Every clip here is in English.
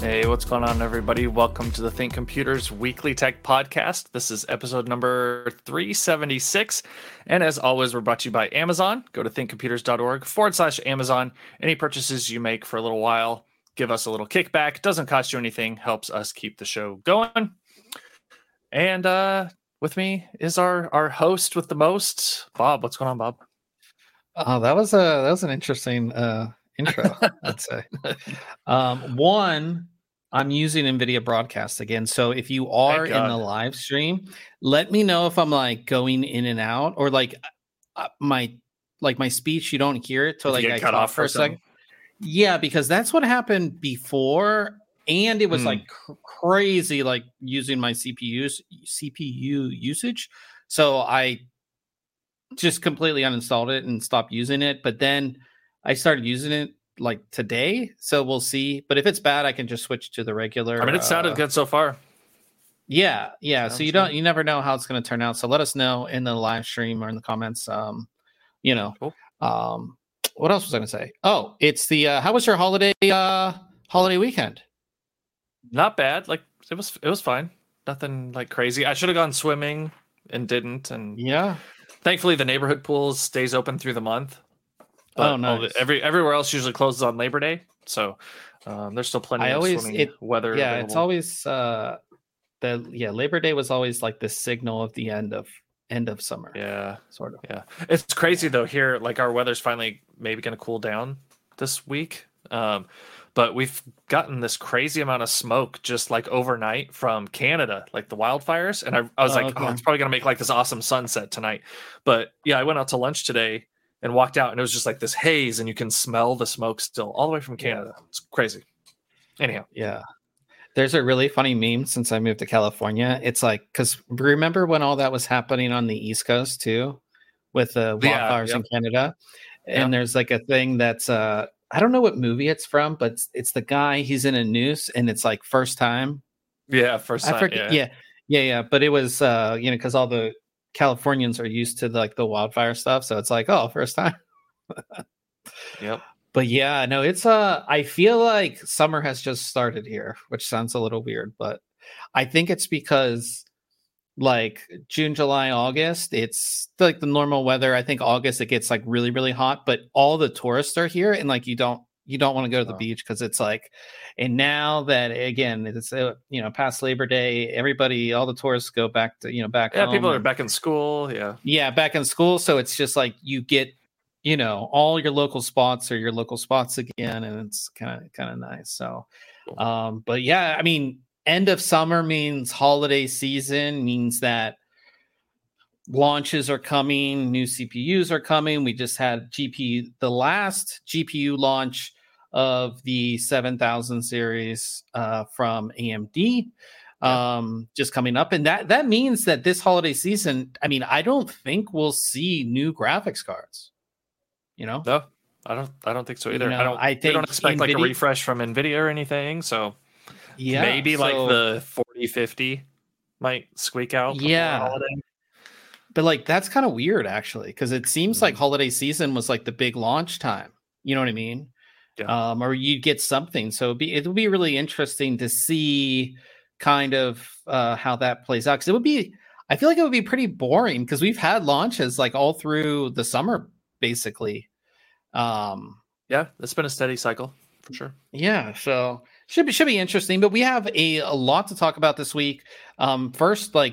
Hey, what's going on, everybody? Welcome to the Think Computers Weekly Tech Podcast. This is episode number 376. And as always, we're brought to you by Amazon. Go to thinkcomputers.org/Amazon. Any purchases you make for a little while, give us a little kickback. Doesn't cost you anything, helps us keep the show going. And with me is our host with the most, Bob. What's going on, Bob? Oh, that was an interesting intro, I'd say. One, I'm using NVIDIA Broadcast again. So if you are in the live stream, let me know if I'm like going in and out or like my speech, you don't hear it till like I cut off for a second. Yeah, because that's what happened before. And it was like crazy, like using my CPU usage. So I just completely uninstalled it and stopped using it. But then I started using it like today. So we'll see. But if it's bad, I can just switch to the regular. I mean, it sounded good so far. Yeah. So you never know how it's going to turn out. So let us know in the live stream or in the comments. Cool. What else was I going to say? Oh, it's the, how was your holiday weekend? Not bad. Like it was fine. Nothing like crazy. I should have gone swimming and didn't. And yeah. Thankfully, the neighborhood pool stays open through the month. But nice. Everywhere else usually closes on Labor Day, so there's still plenty of swimming weather. Yeah, available. It's always Labor Day was always like the signal of the end of summer. Yeah, sort of. Yeah, it's crazy though. Here, like our weather's finally maybe going to cool down this week. But we've gotten this crazy amount of smoke just like overnight from Canada, like the wildfires. And I was like, it's probably going to make like this awesome sunset tonight. But yeah, I went out to lunch today and walked out and it was just like this haze and you can smell the smoke still all the way from Canada. Yeah. It's crazy. Anyhow. Yeah. There's a really funny meme since I moved to California. It's like, because remember when all that was happening on the East Coast too, with the wildfires in Canada? And there's like a thing that's, I don't know what movie it's from, but it's the guy, he's in a noose and it's like first time. Yeah, first time. I forget, yeah. But it was, because all the Californians are used to like the wildfire stuff. So it's like, oh, first time. Yep. But yeah, no, it's, I feel like summer has just started here, which sounds a little weird, but I think it's because like June, July, August, it's like the normal weather. I think August it gets like really, really hot, but all the tourists are here and like you don't want to go to the beach because it's like, and now that again it's past Labor Day, all the tourists go back to back home. People are back in school. Yeah, back in school. So it's just like you get all your local spots are your local spots again, and it's kind of nice. So, but yeah, I mean. End of summer means holiday season, means that launches are coming, new CPUs are coming. We just had the last GPU launch of the 7000 series from AMD just coming up. And that means that this holiday season, I mean, I don't think we'll see new graphics cards. No, I don't think so either. I don't expect like a refresh from NVIDIA or anything, so yeah, maybe like the 4050 might squeak out. Yeah, but like that's kind of weird actually, because it seems like holiday season was like the big launch time. You know what I mean? Yeah. Or you'd get something. So it would be really interesting to see kind of how that plays out. Because I feel like it would be pretty boring because we've had launches like all through the summer basically. Yeah, it's been a steady cycle for sure. Yeah, so. Should be interesting, but we have a lot to talk about this week. First, like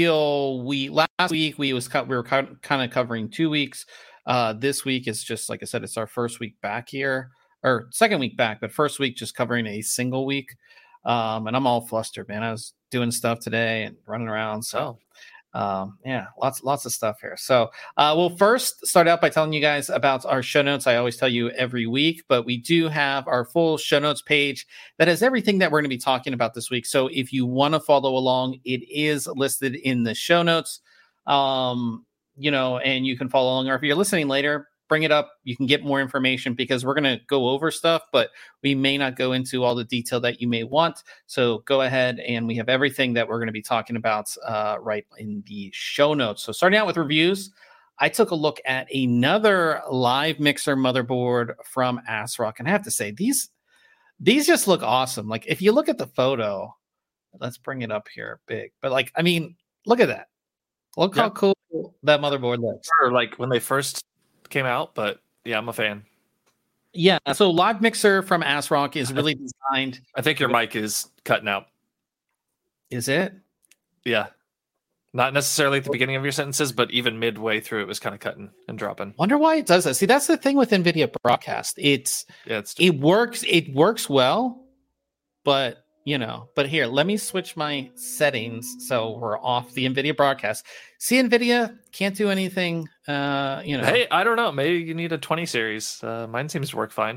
last week we were kind of covering 2 weeks. This week is just like I said, it's our first week back here, or second week back, but first week just covering a single week. And I'm all flustered, man. I was doing stuff today and running around, so. Lots of stuff here. So we'll first start out by telling you guys about our show notes. I always tell you every week, but we do have our full show notes page that has everything that we're going to be talking about this week. So if you want to follow along, it is listed in the show notes, and you can follow along, or if you're listening later, bring it up. You can get more information because we're going to go over stuff, but we may not go into all the detail that you may want. So go ahead, and we have everything that we're going to be talking about right in the show notes. So starting out with reviews, I took a look at another live mixer motherboard from ASRock, and I have to say, these These just look awesome. Like if you look at the photo, let's bring it up here big. But like, I mean, look at that. Look how cool that motherboard looks. Or like when they first came out, but yeah, I'm a fan. Yeah. So Live Mixer from ASRock is really designed. I think your mic is cutting out. Is it? Yeah. Not necessarily at the beginning of your sentences, but even midway through, it was kind of cutting and dropping. Wonder why it does that. See, that's the thing with NVIDIA Broadcast. It works. It works well, but but here, let me switch my settings so we're off the NVIDIA Broadcast. See, NVIDIA can't do anything. Hey, I don't know. Maybe you need a 20 series. Mine seems to work fine.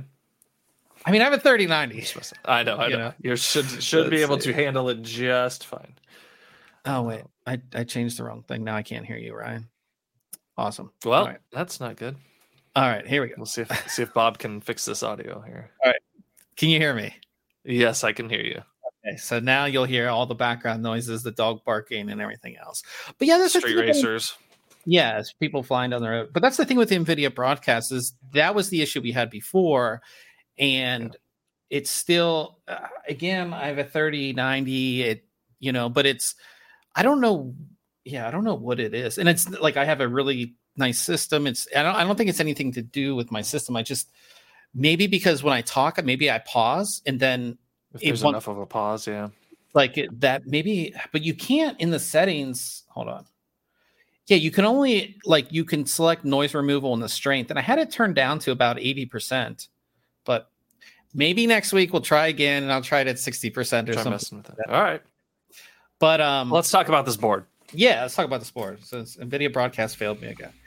I mean, I have a 3090. I know. You should be able to handle it just fine. Oh wait, I changed the wrong thing. Now I can't hear you, Ryan. Awesome. Well, that's not good. All right, here we go. We'll see if Bob can fix this audio here. All right, can you hear me? Yes, I can hear you. Okay, so now you'll hear all the background noises, the dog barking, and everything else. But yeah, there's street racers. Yes, people flying down the road. But that's the thing with the NVIDIA Broadcast is that was the issue we had before, and it's still again. I have a 3090. But it's. I don't know. Yeah, I don't know what it is. And it's like I have a really nice system. I don't think it's anything to do with my system. I just maybe because when I talk, maybe I pause and then if there's enough of a pause, yeah. Like that maybe, but you can't in the settings. Hold on. Yeah, you can only you can select noise removal and the strength. And I had it turned down to about 80%. But maybe next week we'll try again and I'll try it at 60% or something. Messing with it. All right. But let's talk about this board. Yeah, let's talk about this board. Since NVIDIA Broadcast failed me again.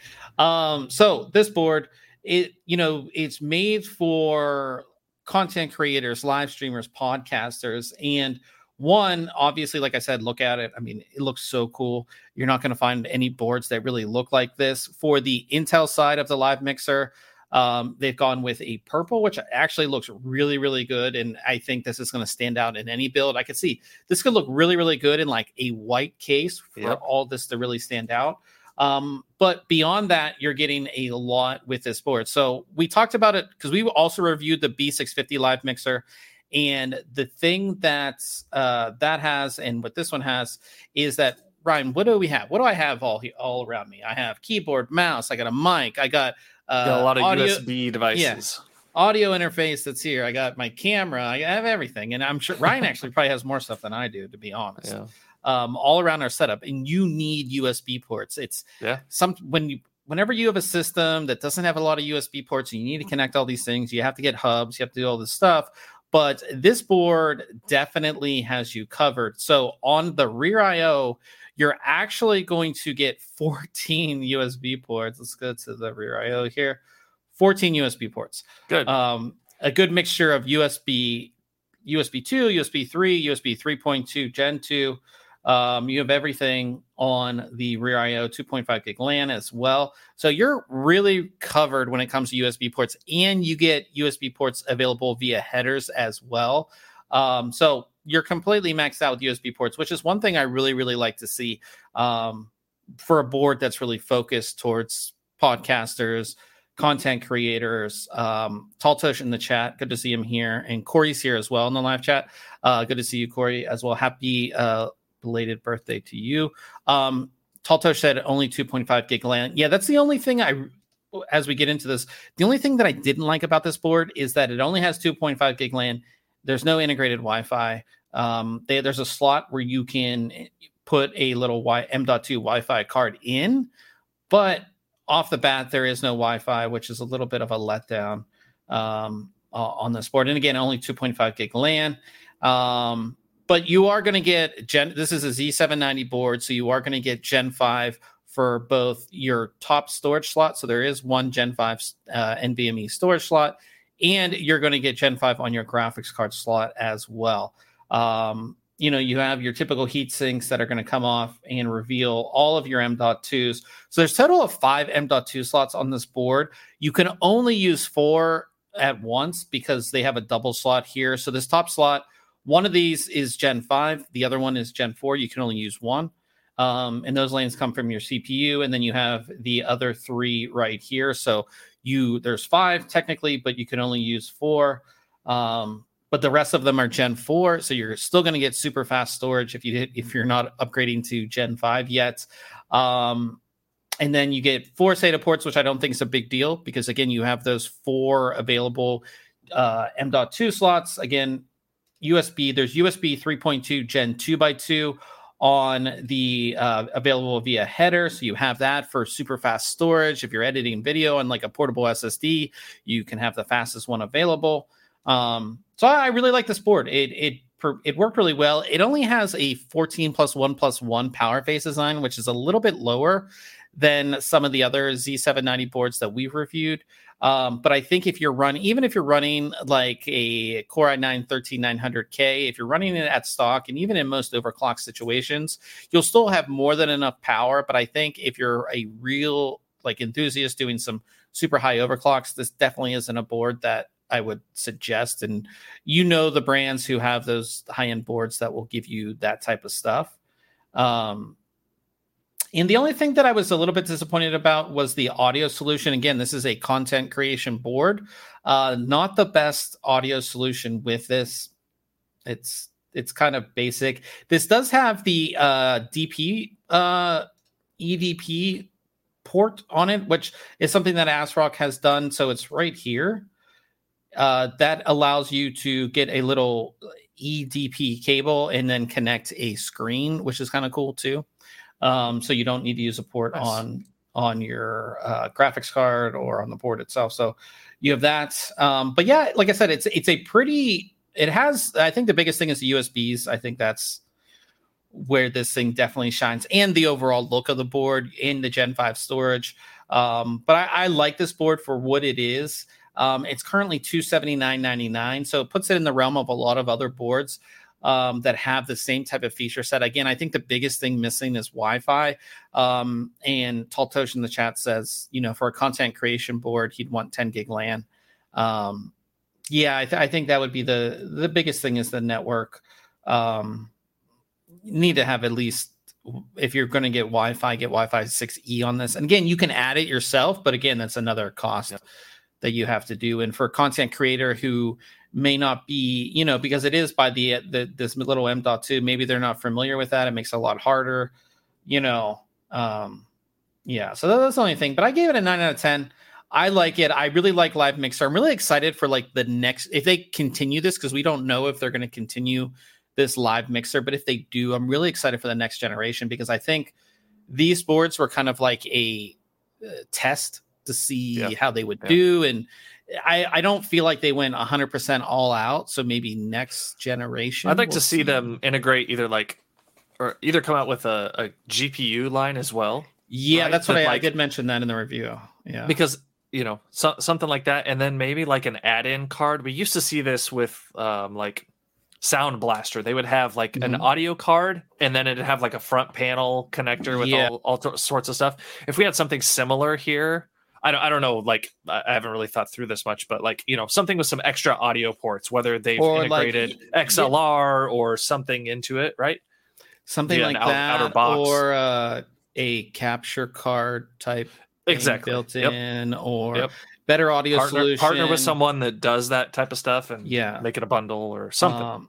So this board, it's made for content creators, live streamers, podcasters, and one, obviously, like I said, look at it. I mean, it looks so cool. You're not going to find any boards that really look like this. For the Intel side of the Live Mixer, they've gone with a purple, which actually looks really, really good. And I think this is going to stand out in any build. I could see this could look really, really good in like a white case for all this to really stand out. But beyond that, you're getting a lot with this board. So we talked about it because we also reviewed the B650 Live Mixer. And the thing that has and what this one has is that, Ryan, what do we have? What do I have all around me? I have keyboard, mouse. I got a mic. I got a lot of audio, USB devices. Yeah, audio interface that's here. I got my camera. I have everything. And I'm sure Ryan actually probably has more stuff than I do, to be honest. Yeah. All around our setup. And you need USB ports. It's whenever you have a system that doesn't have a lot of USB ports, and you need to connect all these things, you have to get hubs, you have to do all this stuff. But this board definitely has you covered. So on the rear IO, you're actually going to get 14 USB ports. Let's go to the rear IO here. 14 USB ports. Good. A good mixture of USB 2, USB 3, USB 3.2, Gen 2. You have everything on the rear IO, 2.5 gig LAN as well. So you're really covered when it comes to USB ports, and you get USB ports available via headers as well. So you're completely maxed out with USB ports, which is one thing I really, really like to see for a board that's really focused towards podcasters, content creators. Taltosh in the chat, good to see him here, and Corey's here as well in the live chat. Good to see you, Corey, as well. Happy belated birthday to you. Taltosh said only 2.5 gig LAN. Yeah, that's the only thing as we get into this, the only thing that I didn't like about this board is that it only has 2.5 gig LAN. There's no integrated Wi-Fi. There's a slot where you can put a little M.2 Wi-Fi card in, but off the bat, there is no Wi-Fi, which is a little bit of a letdown on this board. And again, only 2.5 gig LAN. But you are going to get this is a Z790 board, so you are going to get Gen 5 for both your top storage slot. So there is one Gen 5 NVMe storage slot, and you're going to get Gen 5 on your graphics card slot as well. You have your typical heat sinks that are going to come off and reveal all of your M.2s. So there's a total of 5 M.2 slots on this board. You can only use 4 at once because they have a double slot here. So this top slot, one of these is Gen 5. The other one is Gen 4. You can only use one. And those lanes come from your CPU. And then you have the other 3 right here. So there's 5 technically, but you can only use 4. but the rest of them are Gen 4. So you're still going to get super fast storage if you're not upgrading to Gen 5 yet. And then you get 4 SATA ports, which I don't think is a big deal because, again, you have those 4 available M.2 slots. Again, USB, there's USB 3.2 Gen 2x2 on the available via header. So you have that for super fast storage. If you're editing video on like a portable SSD, you can have the fastest one available. So I really like this board. It worked really well. It only has a 14+1+1 power phase design, which is a little bit lower than some of the other Z790 boards that we've reviewed. But I think even if you're running like a Core i9-13900K, if you're running it at stock, and even in most overclock situations, you'll still have more than enough power. But I think if you're a real like enthusiast doing some super high overclocks, this definitely isn't a board that I would suggest. And the brands who have those high-end boards that will give you that type of stuff. And the only thing that I was a little bit disappointed about was the audio solution. Again, this is a content creation board. Not the best audio solution with this. It's kind of basic. This does have the DP EDP port on it, which is something that ASRock has done. So it's right here. That allows you to get a little EDP cable and then connect a screen, which is kind of cool too. So you don't need to use a port on your graphics card or on the board itself. So you have that. But yeah, like I said, I think the biggest thing is the USBs. I think that's where this thing definitely shines, and the overall look of the board in the Gen 5 storage. But I like this board for what it is. It's currently $279.99. So it puts it in the realm of a lot of other boards that have the same type of feature set. Again, I think the biggest thing missing is Wi-Fi. And Taltosh in the chat says, for a content creation board, he'd want 10 gig LAN. I think that would be the biggest thing is the network. Need to have at least, if you're going to get Wi-Fi 6E on this. And again, you can add it yourself, but again, that's another cost that you have to do. And for a content creator who may not be, because it is by this little M.2, maybe they're not familiar with that. It makes it a lot harder, so that's the only thing. But I gave it a 9 out of 10. I like it. I really like Live Mixer. I'm really excited for like the next, if they continue this, because we don't know if they're going to continue this Live Mixer, but if they do, I'm really excited for the next generation, because I think these boards were kind of like a test to see how they would do. And I don't feel like they went 100% all out. So maybe next generation. I'd like to see them integrate either come out with a GPU line as well. Yeah, right? That's what I did mention that in the review. Yeah, because something like that, and then maybe like an add-in card. We used to see this with like Sound Blaster. They would have like an audio card, and then it'd have like a front panel connector with all sorts of stuff. If we had something similar here, I don't know. Like I haven't really thought through this much, but like something with some extra audio ports, whether they've integrated XLR or something into it, right? Something like that, outer box. Or a capture card type. Exactly. Built in, or better audio solution. Partner with someone that does that type of stuff, and make it a bundle or something.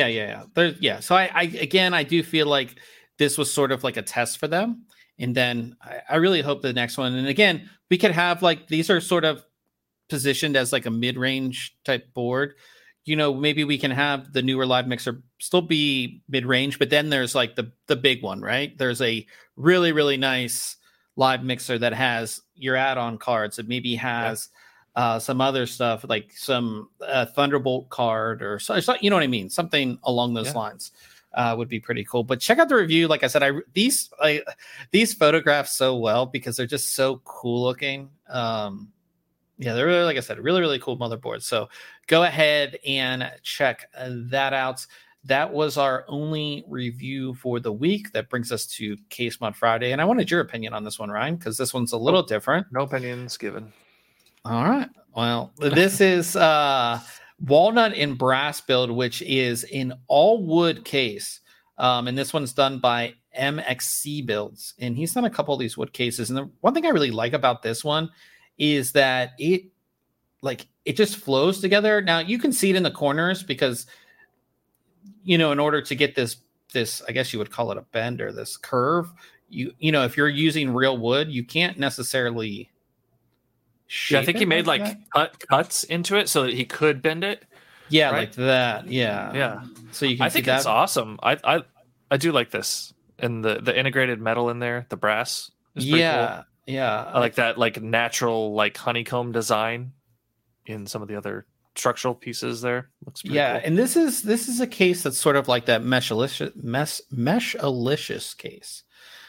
So I do feel like this was sort of like a test for them, and then I really hope the next one. And again, we could have like, these are sort of positioned as like a mid-range type board. Maybe we can have the newer Live Mixer still be mid-range, but then there's like the big one, right? There's a really, really nice Live Mixer that has your add-on cards. It maybe has some other stuff, like some Thunderbolt card or so, you know what I mean? Something along those lines would be pretty cool. But check out the review. Like I said, these photographs so well because they're just so cool looking. They're really, like I said, really, really cool motherboards. So go ahead and check that out. That was our only review for the week. That brings us to Case Mod Friday. And I wanted your opinion on this one, Ryan, because this one's a little different. No opinions given. All right. Well, this is walnut and brass build, which is an all wood case. And this one's done by MXC Builds. And he's done a couple of these wood cases. And the one thing I really like about this one is that like it just flows together. Now you can see it in the corners because, in order to get this, I guess you would call it a bend or this curve, if you're using real wood, you can't necessarily I think he made cuts into it so that he could bend it. Yeah, right? Like that. Yeah. So you can. I think it's awesome. I do like this, and the integrated metal in there, the brass. Is pretty cool. Yeah. I like that, like natural, like honeycomb design in some of the other structural pieces there. Looks pretty cool. And this is a case that's sort of like that Meshalicious case.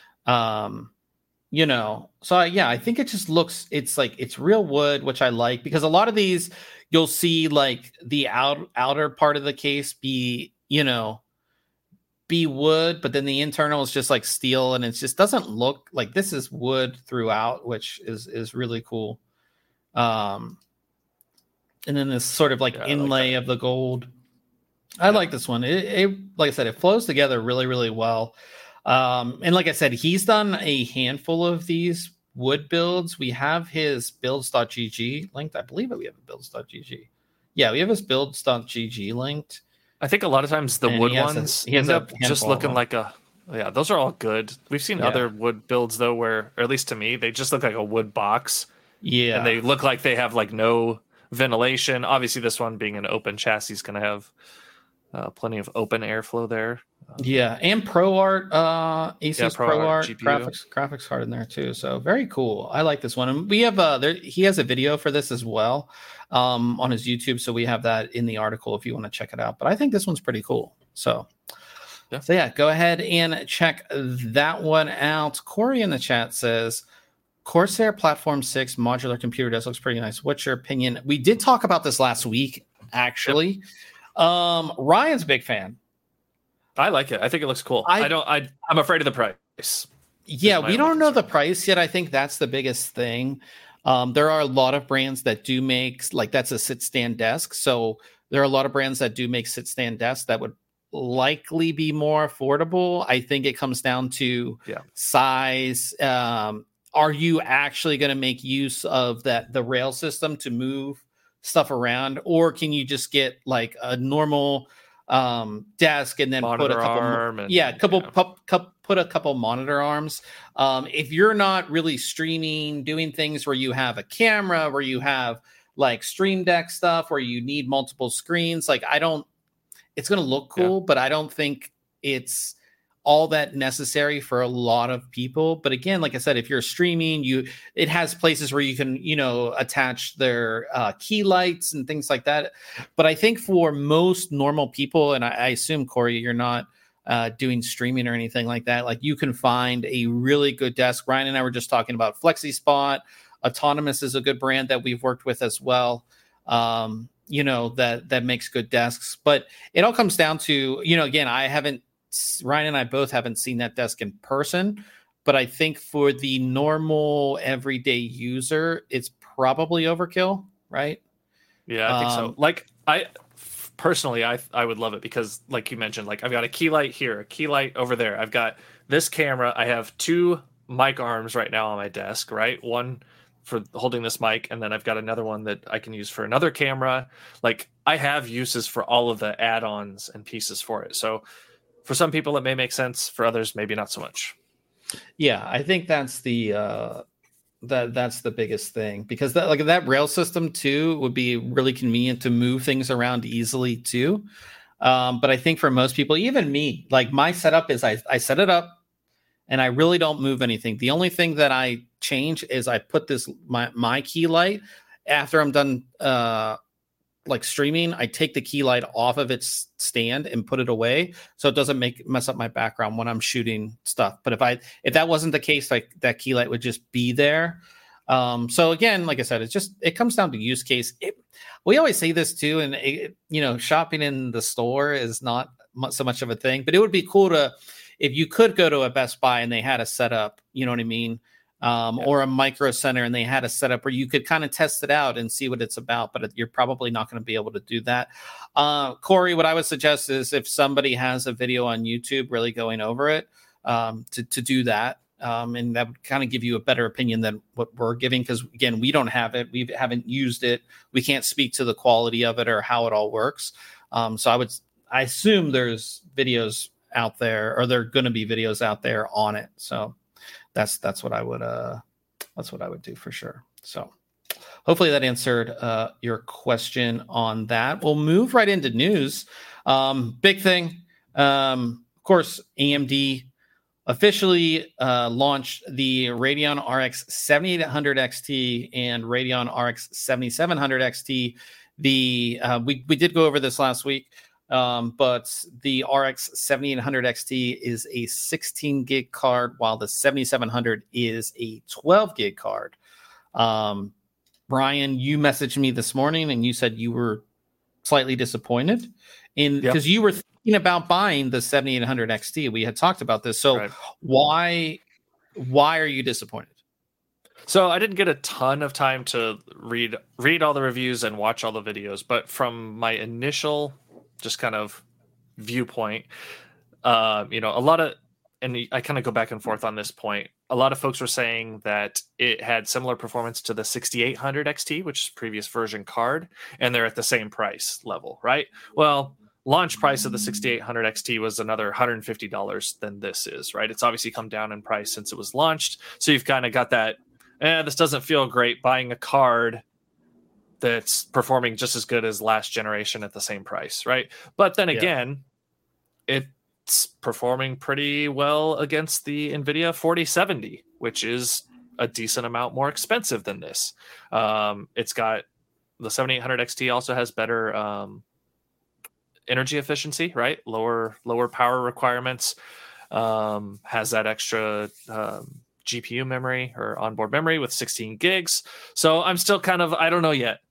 So I think it just looks, it's real wood, which I like, because a lot of these you'll see like the outer part of the case be wood, but then the internal is just like steel, and it just doesn't look like this is wood throughout, which is really cool. And then this sort of like inlay of the gold. I like this one. It like I said, it flows together really, really well. And like I said, he's done a handful of these wood builds. We have his builds.gg linked. I believe that we have a builds.gg. Yeah, we have his builds.gg linked. I think a lot of times the wood ones end up just looking like those are all good. We've seen other wood builds though, where, or at least to me, they just look like a wood box. Yeah. And they look like they have like no ventilation. Obviously this one being an open chassis is going to have plenty of open airflow there. And ProArt, Asus ProArt graphics card in there too. So very cool. I like this one. And we have he has a video for this as well on his YouTube. So we have that in the article if you want to check it out. But I think this one's pretty cool. So go ahead and check that one out. Corey in the chat says Corsair Platform 6 modular computer desk looks pretty nice. What's your opinion? We did talk about this last week, actually. Ryan's a big fan. I like it. I think it looks cool. I'm afraid of the price. Yeah, we don't know the price yet. I think that's the biggest thing. There are a lot of brands that do make, like, that's a sit-stand desk. So there are a lot of brands that do make sit-stand desks that would likely be more affordable. I think it comes down to size. Are you actually going to make use of the rail system to move stuff around, or can you just get like a normal desk and then put a couple put a couple monitor arms? If you're not really streaming, doing things where you have a camera, where you have like Stream Deck stuff, where you need multiple screens, like it's going to look cool, but I don't think it's all that necessary for a lot of people. But again, like I said, if you're streaming, it has places where you can, attach their key lights and things like that. But I think for most normal people, and I assume, Corey, you're not doing streaming or anything like that, like you can find a really good desk. Ryan and I were just talking about FlexiSpot. Autonomous is a good brand that we've worked with as well. That makes good desks. But it all comes down to, again, Ryan and I both haven't seen that desk in person, but I think for the normal everyday user, it's probably overkill, right? Yeah, I think so. Like I would love it because, like you mentioned, like I've got a key light here, a key light over there. I've got this camera. I have two mic arms right now on my desk, right? One for holding this mic, and then I've got another one that I can use for another camera. Like I have uses for all of the add-ons and pieces for it. So for some people, it may make sense. For others, maybe not so much. Yeah, I think that's the that's the biggest thing, because that rail system too would be really convenient to move things around easily too. But I think for most people, even me, like my setup is I set it up and I really don't move anything. The only thing that I change is I put my key light after I'm done like streaming. I take the key light off of its stand and put it away so it doesn't mess up my background when I'm shooting stuff. But if that wasn't the case, like that key light would just be there. So again, like I said, it comes down to use case. We always say this too, and shopping in the store is not so much of a thing, but it would be cool if you could go to a Best Buy and they had a setup, you know what I mean? Or a Micro Center and they had a setup where you could kind of test it out and see what it's about, but you're probably not going to be able to do that. Corey, what I would suggest is if somebody has a video on YouTube really going over it, to do that and that would kind of give you a better opinion than what we're giving, because again, we don't have it, we haven't used it, we can't speak to the quality of it or how it all works. So I assume there's videos out there, or there are going to be videos out there on it. So that's what I would do for sure. So hopefully that answered your question on that. We'll move right into news. Big thing, of course, AMD officially launched the Radeon RX 7800 XT and Radeon RX 7700 XT. We did go over this last week, but the RX 7800 XT is a 16 gig card, while the 7700 is a 12 gig card. Brian, you messaged me this morning and you said you were slightly disappointed because you were thinking about buying the 7800 XT. We had talked about this. So why are you disappointed? So I didn't get a ton of time to read all the reviews and watch all the videos, but from my initial just kind of viewpoint, a lot of, and I kind of go back and forth on this point. A lot of folks were saying that it had similar performance to the 6800 XT, which is previous version card, and they're at the same price level, right? Well, launch price of the 6800 XT was another $150 than this is, right? It's obviously come down in price since it was launched. So you've kind of got that, this doesn't feel great buying a card that's performing just as good as last generation at the same price, right? But then again, it's performing pretty well against the NVIDIA 4070, which is a decent amount more expensive than this. It's got the 7800 XT also has better energy efficiency, right? Lower power requirements, has that extra GPU memory or onboard memory with 16 gigs. So I'm still kind of, I don't know yet.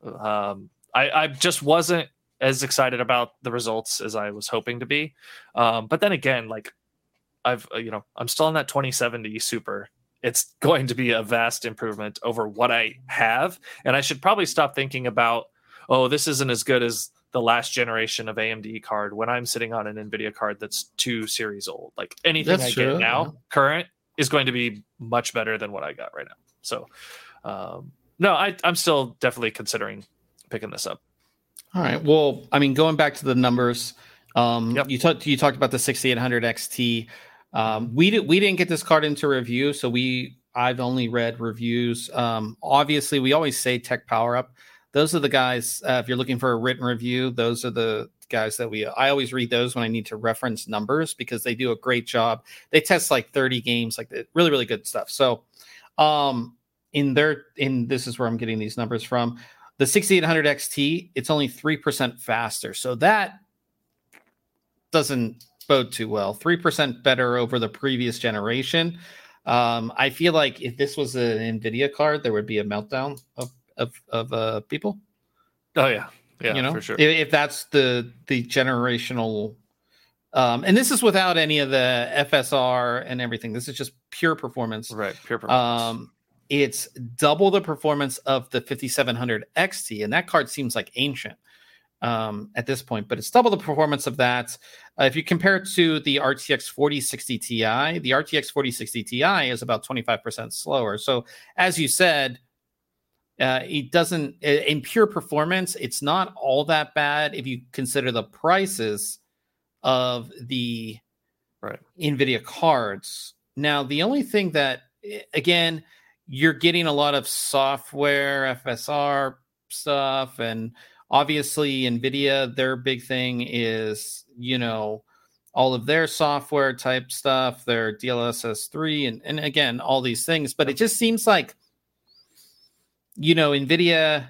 I just wasn't as excited about the results as I was hoping to be. But then again, like I'm still on that 2070 Super. It's going to be a vast improvement over what I have. And I should probably stop thinking about, this isn't as good as the last generation of AMD card when I'm sitting on an NVIDIA card that's 2 series old. Like anything I get now, current, is going to be much better than what I got right now. So, no, I'm still definitely considering picking this up. All right. Well, I mean, going back to the numbers, you talked about the 6800 XT. We didn't get this card into review, so I've only read reviews. Obviously, we always say Tech Power Up. Those are the guys. If you're looking for a written review, those are the guys that I always read those when I need to reference numbers, because they do a great job. They test like 30 games, like really, really good stuff. So, this is where I'm getting these numbers from. The 6800 XT, it's only 3% faster. So that doesn't bode too well. 3% better over the previous generation. I feel like if this was an NVIDIA card, there would be a meltdown of people. Oh yeah. Yeah, for sure. If that's the generational, and this is without any of the FSR and everything. This is just pure performance. Right, pure performance. It's double the performance of the 5700 XT, and that card seems like ancient at this point, but it's double the performance of that. If you compare it to the RTX 4060 Ti, the RTX 4060 Ti is about 25% slower. So as you said, it doesn't, in pure performance, it's not all that bad if you consider the prices of the NVIDIA cards. Now, the only thing that, again, you're getting a lot of software, FSR stuff, and obviously NVIDIA, their big thing is, all of their software type stuff, their DLSS 3, and again, all these things. But it just seems like, NVIDIA,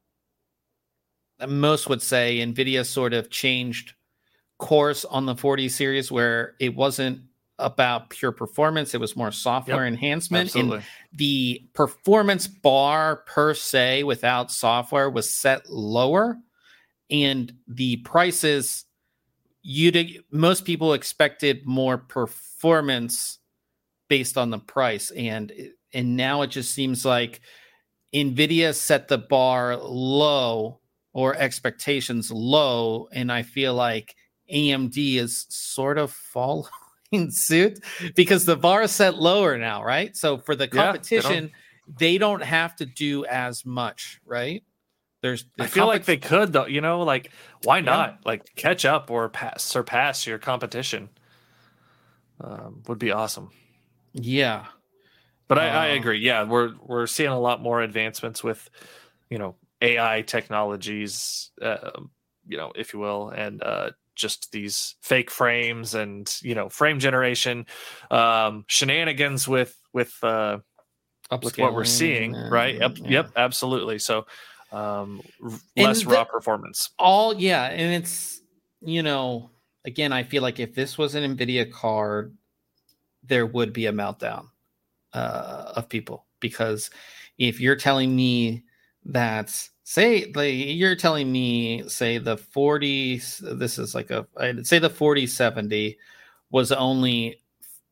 most would say NVIDIA sort of changed course on the 40 series, where it wasn't about pure performance. It was more software enhancement. Absolutely. And the performance bar per se without software was set lower. And the prices, most people expected more performance based on the price. And now it just seems like NVIDIA set the bar low, or expectations low, and I feel like AMD is sort of following suit because the bar is set lower now, right? So for the competition, they don't have to do as much, right? I feel like they could though, like why not? Like catch up or surpass your competition. Would be awesome. Yeah. But I agree. Yeah, we're seeing a lot more advancements with, AI technologies, if you will, and just these fake frames and frame generation, shenanigans with what we're seeing, right? Yep, absolutely. So less raw performance. And it's again, I feel like if this was an NVIDIA card, there would be a meltdown of people, because if you're telling me that you're telling me the 40, this is like I'd say the 4070 was only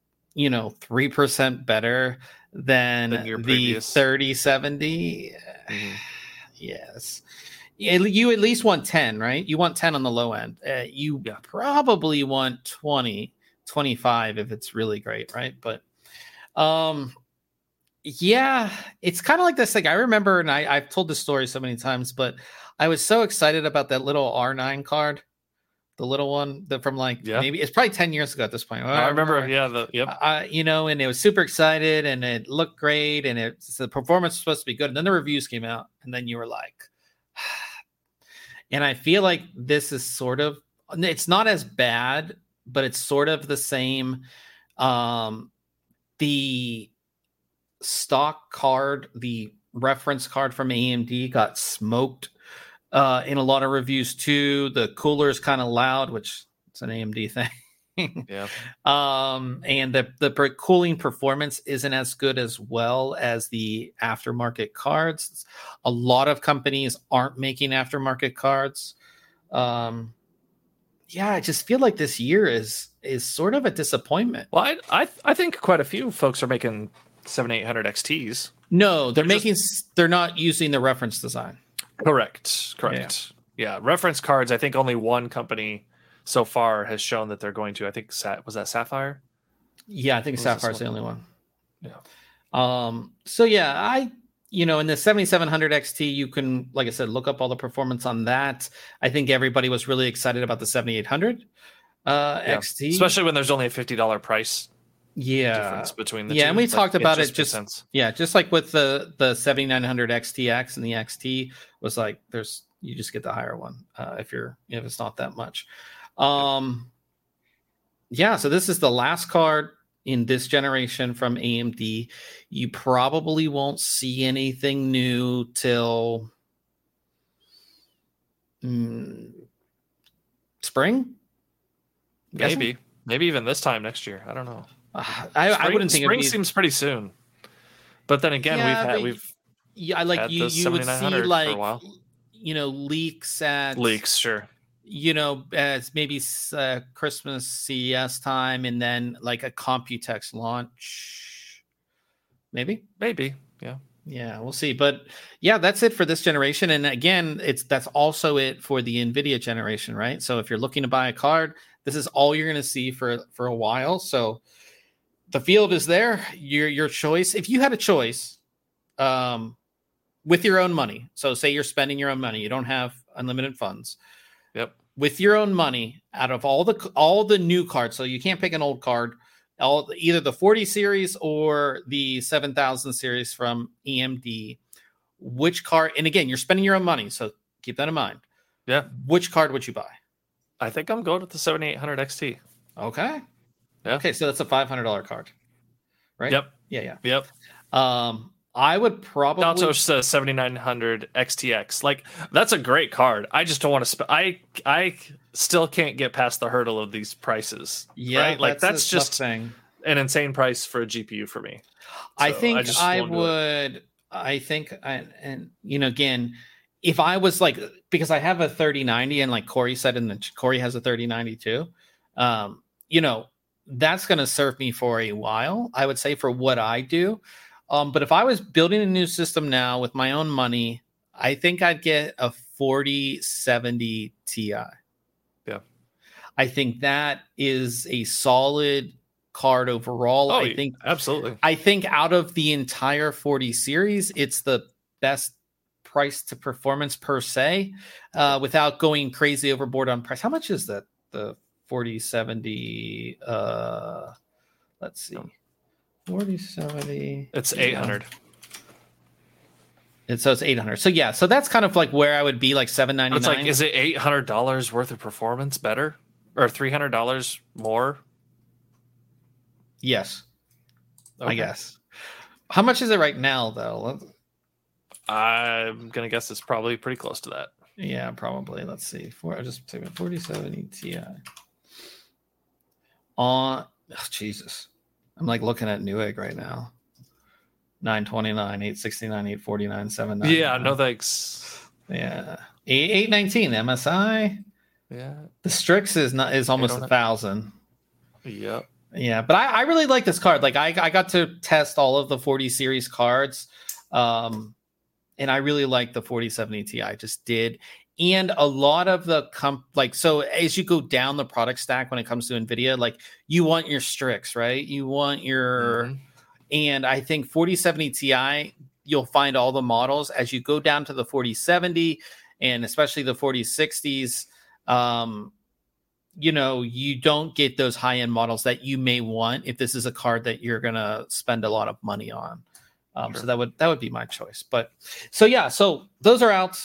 3% better than the 3070. Mm-hmm. Yes. You at least want 10, right? You want 10 on the low end. You probably want 20, 25 if it's really great, right? But it's kind of like this. Like I remember, and I've told this story so many times, but I was so excited about that little R9 card, the little one that from maybe it's probably 10 years ago at this point. I remember. And it was super excited and it looked great and the performance was supposed to be good. And then the reviews came out and then you were like, and I feel like this is sort of, it's not as bad, but it's sort of the same. The stock card, the reference card from AMD got smoked in a lot of reviews too. The cooler is kind of loud, which it's an AMD thing. Yeah. And the cooling performance isn't as good as well as the aftermarket cards. A lot of companies aren't making aftermarket cards. I just feel like this year is sort of a disappointment. Well, I think quite a few folks are making 7800 XTs. No, they're not using the reference design. Correct. Yeah. Reference cards, I think only one company so far has shown that they're going to. I think was that Sapphire? Yeah, I think Sapphire's the only one. Yeah. So yeah, in the 7700 XT, you can, like I said, look up all the performance on that. I think everybody was really excited about the 7800 XT, especially when there's only a $50 price difference between the two. And we talked about it just like with the 7900 XTX and the XT was like you just get the higher one if it's not that much. So this is the last card in this generation from AMD. You probably won't see anything new till spring. Maybe even this time next year. I don't know. I wouldn't think spring seems pretty soon. But then again, we've had you would see for a while. leaks, sure. As maybe Christmas CES time, and then like a Computex launch. Maybe, yeah, we'll see. But yeah, that's it for this generation. And again, that's also it for the NVIDIA generation, right? So if you're looking to buy a card, this is all you're going to see for a while. So the field is there. Your choice. If you had a choice, with your own money. So say you're spending your own money. You don't have unlimited funds. Yep. With your own money, out of all the new cards, so you can't pick an old card, either the 40 series or the 7000 series from AMD, which card, and again, you're spending your own money, so keep that in mind. Yeah. Which card would you buy? I think I'm going with the 7800 XT. Okay. Yeah. Okay, so that's a $500 card, right? Yep. Yeah. Yep. I would probably also 7900 XTX. Like that's a great card. I just don't want to I still can't get past the hurdle of these prices. Yeah, right? Like that's just an insane price for a GPU for me. So I think again, if I was like, because I have a 3090 and like Corey said, Corey has a 3090 too. That's going to serve me for a while, I would say, for what I do. But if I was building a new system now with my own money, I think I'd get a 4070 Ti. Yeah. I think that is a solid card overall. Oh, absolutely. I think out of the entire 40 series, it's the best price to performance per se, without going crazy overboard on price. How much is that? The 4070, let's see. 4070. It's 800. And so it's 800. So yeah, so that's kind of like where I would be, like $799. It's like, is it $800 worth of performance better, or $300 more? Yes, Okay. I guess. How much is it right now, though? I'm gonna guess it's probably pretty close to that. Yeah, probably. Let's see. I just type in 4070 Ti. Jesus, I'm like looking at Newegg right now. 929, 869, 849, 799. Yeah, no thanks. Yeah, 819 MSI. Yeah, the Strix is almost 1,000. Yep. Yeah, but I really like this card. Like I got to test all of the 40 series cards, and I really like the 4070 Ti. I just did, and a lot of the so as you go down the product stack when it comes to NVIDIA, like you want your Strix, right? You want your And I think 4070 Ti, you'll find all the models as you go down to the 4070 and especially the 4060s. You don't get those high-end models that you may want if this is a card that you're going to spend a lot of money on. Sure. So that would be my choice. But so those are out.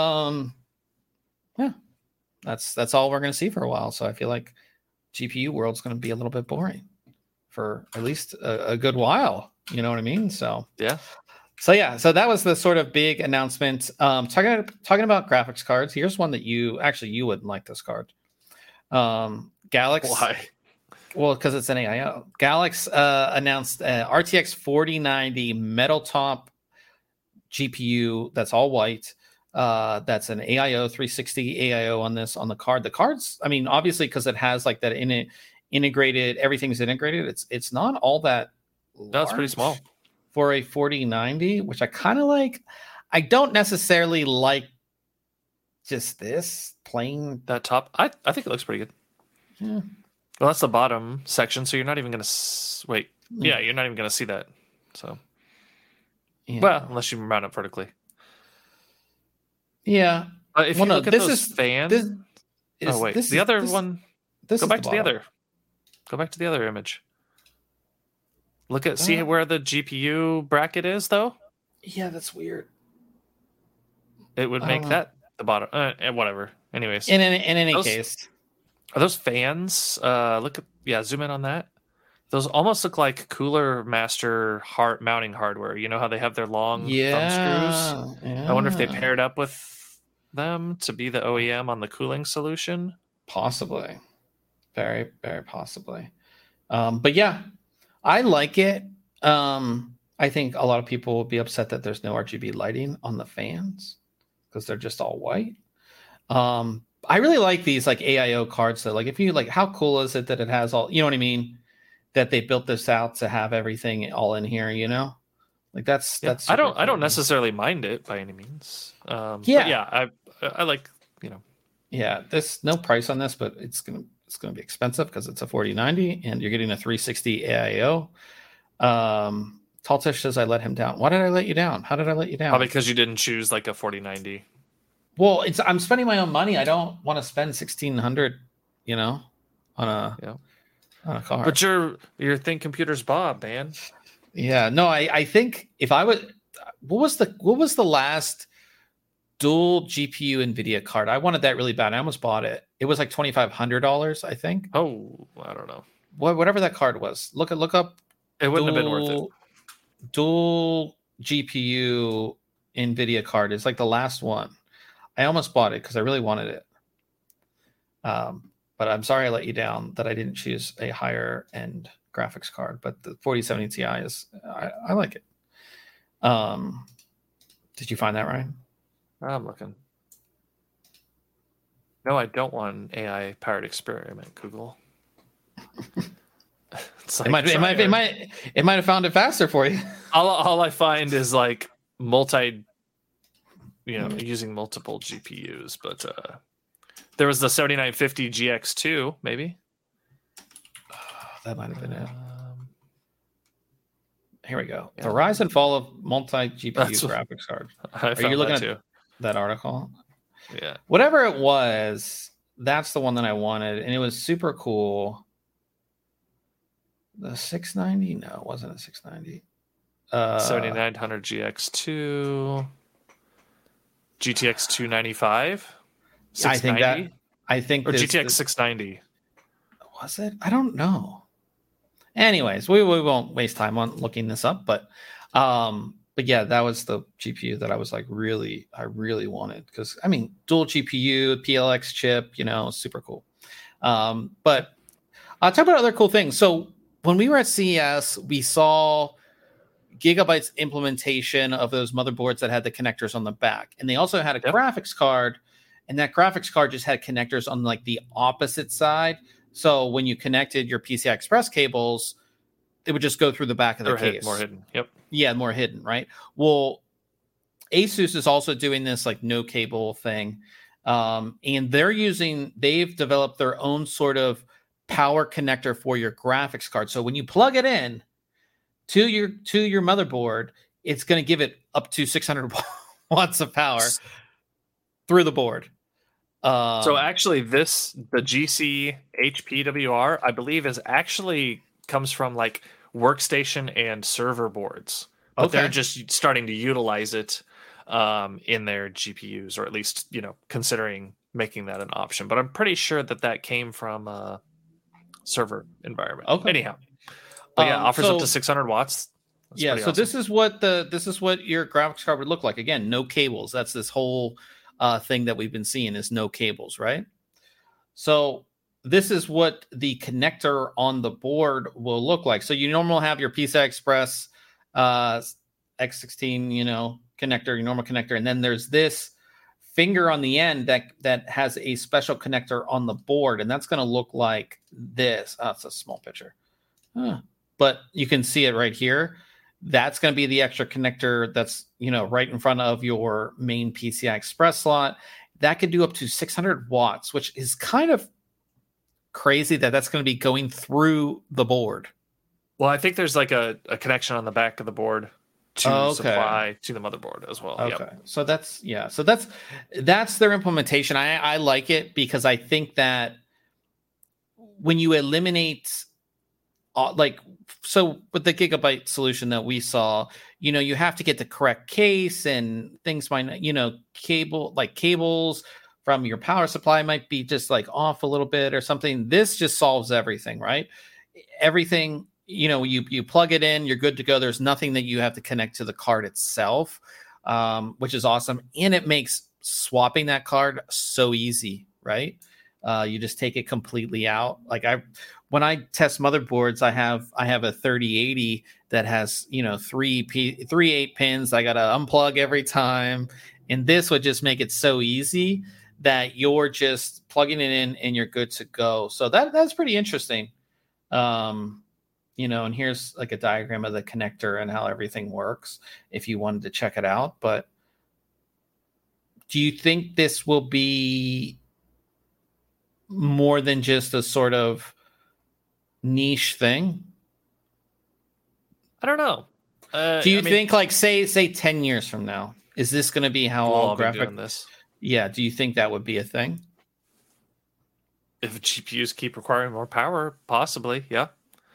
Yeah, that's all we're going to see for a while. So I feel like GPU world's going to be a little bit boring for at least a good while. You know what I mean? So yeah. So that was the sort of big announcement. Talking about graphics cards. Here's one that you wouldn't like this card. Galax. Why? Well, because it's an AIO. Galax announced RTX 4090 metal top GPU that's all white. That's an AIO 360 AIO on the card. The cards, I mean, obviously because it has like that in it integrated, everything's integrated. It's not all that. That's pretty small for a 4090, which I kind of like. I don't necessarily like just this plain that top. I think it looks pretty good. Yeah. Well, that's the bottom section, so you're not even going to wait. Yeah, you're not even going to see that. So, well, unless you mount it vertically. Yeah. If you look at those fans. The other one. Go back to the other. Go back to the other image. See where the GPU bracket is, though. Yeah, that's weird. It would make that the bottom. Whatever. Anyways, in any case, are those fans? Zoom in on that. Those almost look like Cooler Master mounting hardware. You know how they have their long thumb screws? Yeah. I wonder if they paired up with them to be the OEM on the cooling solution. Possibly. Very, very possibly. But yeah, I like it. I think a lot of people will be upset that there's no RGB lighting on the fans because they're just all white. I really like these like AIO cards though. Like if you like, how cool is it that it has all, you know what I mean? That they built this out to have everything all in here, you know? Like that's I don't necessarily mind it by any means. I like, you know. Yeah, there's no price on this, but it's gonna be expensive because it's a 4090 and you're getting a 360 AIO. Taltish says I let him down. Why did I let you down? How did I let you down? Probably because you didn't choose like a 4090. Well, I'm spending my own money. I don't want to spend $1,600, you know, on a car. But you're Think Computers Bob, man. Yeah, no, I think if I would, what was the last dual GPU NVIDIA card? I wanted that really bad. I almost bought it. It was like $2,500, I think. Oh, I don't know. Whatever that card was. Look up. It wouldn't have been worth it. Dual GPU NVIDIA card is like the last one. I almost bought it because I really wanted it. But I'm sorry I let you down that I didn't choose a higher end graphics card. But the 4070 Ti is, I like it. Did you find that, Ryan? I'm looking. No, I don't want an AI powered experiment, Google. It might have found it faster for you. All I find is like using multiple GPUs, but there was the 7950 GX2, maybe. That might have been it. Here we go. Yeah. The rise and fall of multi-GPU graphics cards. Are you looking at that article? Yeah. Whatever it was, that's the one that I wanted, and it was super cool. The 690? No, it wasn't a 690. 7900 GX2, GTX 295, 690? I think or GTX 690. Was it? I don't know. Anyways, we won't waste time on looking this up, but yeah, that was the GPU that I was like I really wanted, because I mean, dual GPU, PLX chip, super cool. But I'll talk about other cool things. So when we were at CES, we saw Gigabyte's implementation of those motherboards that had the connectors on the back, and they also had a graphics card, and that graphics card just had connectors on like the opposite side. So when you connected your PCI Express cables, it would just go through the back of the case. More hidden. Yep. Yeah, more hidden, right? Well, Asus is also doing this like no cable thing. And they've developed their own sort of power connector for your graphics card. So when you plug it in to your motherboard, it's going to give it up to 600 watts of power through the board. So actually the GC HPWR, I believe, comes from like workstation and server boards, but they're just starting to utilize it in their GPUs, or at least, considering making that an option. But I'm pretty sure that came from a server environment. Okay. Anyhow, but yeah, offers up to 600 watts. That's so awesome. this is what your graphics card would look like. Again, no cables. That's this whole thing that we've been seeing is no cables, right? So this is what the connector on the board will look like. So you normally have your PCI Express X16, connector, your normal connector, and then there's this finger on the end that has a special connector on the board, and that's going to look like this. Oh, it's a small picture, but you can see it right here. That's going to be the extra connector that's, right in front of your main PCI Express slot. That could do up to 600 watts, which is kind of crazy that's going to be going through the board. Well, I think there's like a connection on the back of the board to supply to the motherboard as well. Okay. Yep. So that's their implementation. I like it, because I think that when you eliminate so with the Gigabyte solution that we saw, you have to get the correct case, and things might, cables from your power supply might be just like off a little bit or something. This just solves everything, right? Everything, you plug it in, you're good to go. There's nothing that you have to connect to the card itself, which is awesome. And it makes swapping that card so easy, right? You just take it completely out. When I test motherboards, I have a 3080 that has, 3 8 pins. I got to unplug every time. And this would just make it so easy that you're just plugging it in and you're good to go. So that's pretty interesting. And here's like a diagram of the connector and how everything works if you wanted to check it out. But do you think this will be more than just a sort of niche thing? I don't know. Do you think, like, say 10 years from now, is this going to be how all graphic this? Yeah. Do you think that would be a thing? If GPUs keep requiring more power, possibly. Yeah.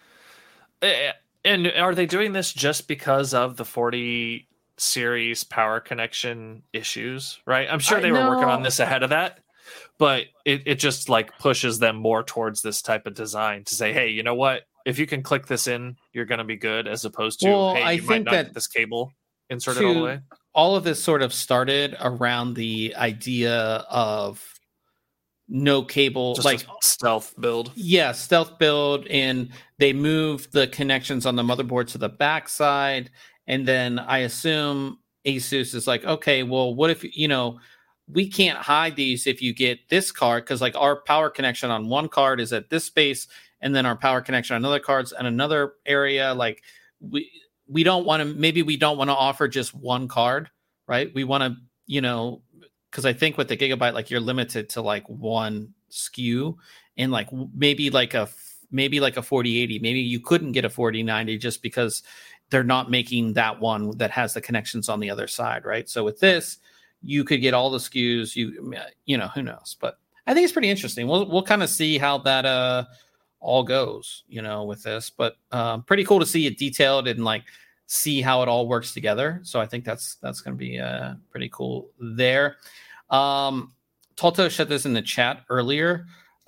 And are they doing this just because of the 40 series power connection issues? Right. I'm sure they were working on this ahead of that, but it just like pushes them more towards this type of design to say, hey, you know what? If you can click this in, you're going to be good, as opposed to, hey, you might not get this cable inserted all the way. All of this sort of started around the idea of no cable, just like stealth build. Yeah, stealth build. And they moved the connections on the motherboard to the backside. And then I assume Asus is like, okay, well, what if, we can't hide these if you get this card, because like our power connection on one card is at this space, and then our power connection on another card's in another area. Like we don't want to offer just one card, right? We want to, because I think with the Gigabyte, like you're limited to like one SKU, and like maybe like a maybe like a 4080. Maybe you couldn't get a 4090 just because they're not making that one that has the connections on the other side, right? So with this, you could get all the SKUs. You know, who knows? But I think it's pretty interesting. We'll kind of see how that all goes, you know, with this. But pretty cool to see it detailed and like see how it all works together. So I think that's going to be pretty cool there. Talto said this in the chat earlier.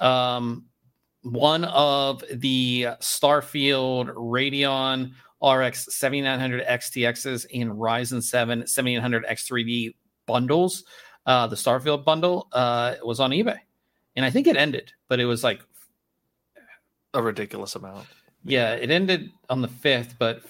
One of the Starfield Radeon RX 7900 XTXs and Ryzen 7 7800 X3D bundles, the Starfield bundle, was on eBay, and I think it ended, but it was like a ridiculous amount. Yeah, it ended on the 5th, but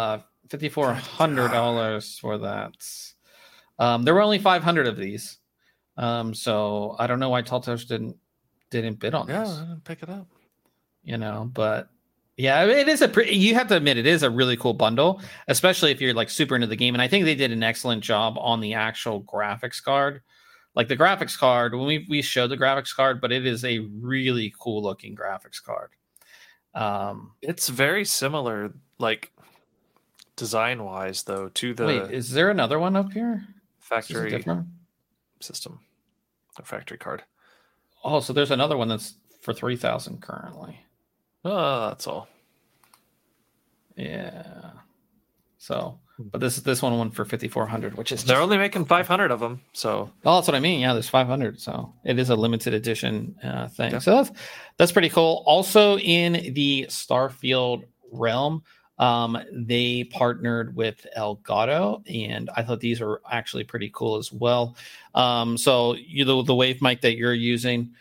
$5,400 for that. There were only 500 of these, so I don't know why Taltosh didn't bid on this. Yeah, I didn't pick it up. You know, but yeah, it is you have to admit it is a really cool bundle, especially if you're like super into the game. And I think they did an excellent job on the actual graphics card. Like the graphics card, when we showed the graphics card, but it is a really cool looking graphics card. It's very similar, like design wise, though, to the. Wait, is there another one up here? Factory system, a factory card. Oh, so there's another one that's for 3,000 currently. Oh, that's all. Yeah. So, but this one went for 5,400, which is they're only making 500 of them. So, well, that's what I mean. Yeah, there's 500. So it is a limited edition thing. Yeah. So that's pretty cool. Also in the Starfield realm, they partnered with Elgato, and I thought these are actually pretty cool as well. So the Wave mic that you're using,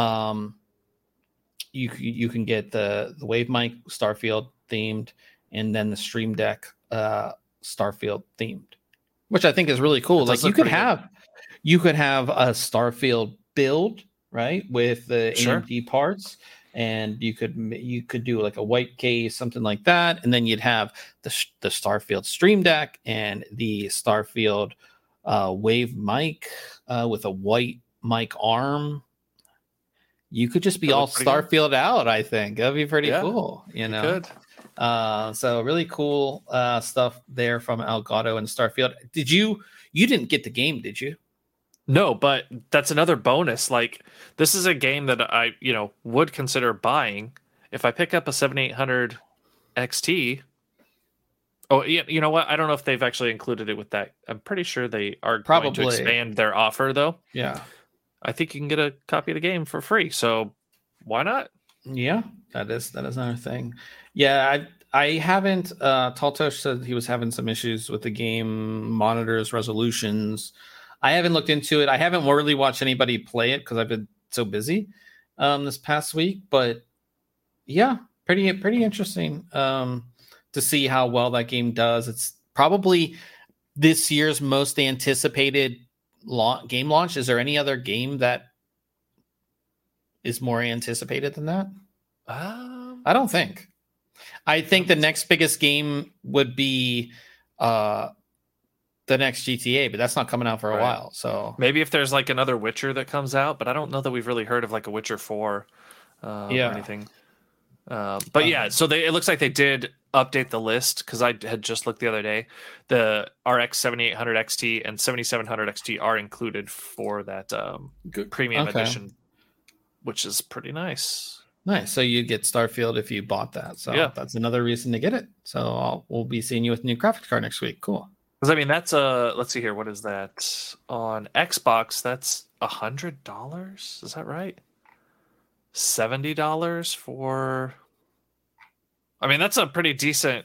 you can get the Wave mic Starfield themed, and then the Stream Deck Starfield themed, which I think is really cool. Like you could have a Starfield build, right, with the AMD parts, and you could do like a white case, something like that, and then you'd have the Starfield Stream Deck and the Starfield Wave mic with a white mic arm. You could just be all Starfield out. I think that'd be pretty cool. You know, good. So really cool stuff there from Elgato and Starfield. You didn't get the game, did you? No, but that's another bonus. Like this is a game that I, would consider buying if I pick up a 7800 XT. Oh, yeah, you know what? I don't know if they've actually included it with that. I'm pretty sure they are going to expand their offer, though. Yeah. I think you can get a copy of the game for free. So why not? Yeah, that is another thing. Yeah, I haven't. Taltosh said he was having some issues with the game monitors, resolutions. I haven't looked into it. I haven't really watched anybody play it because I've been so busy this past week. But yeah, pretty interesting to see how well that game does. It's probably this year's most anticipated game launch. Is there any other game that is more anticipated than that? I don't think. I think the next biggest game would be the next GTA, but that's not coming out for a while. So maybe if there's like another Witcher that comes out, but I don't know that we've really heard of like a Witcher 4 or anything. But yeah, so it looks like they did update the list because I had just looked the other day. The RX 7800 XT and 7700 XT are included for that premium edition, which is pretty nice. Nice. So you'd get Starfield if you bought that. So that's another reason to get it. So we'll be seeing you with a new graphics card next week. Cool. Because I mean, that's let's see here. What is that on Xbox? That's $100. Is that right? $70 for. I mean, that's a pretty decent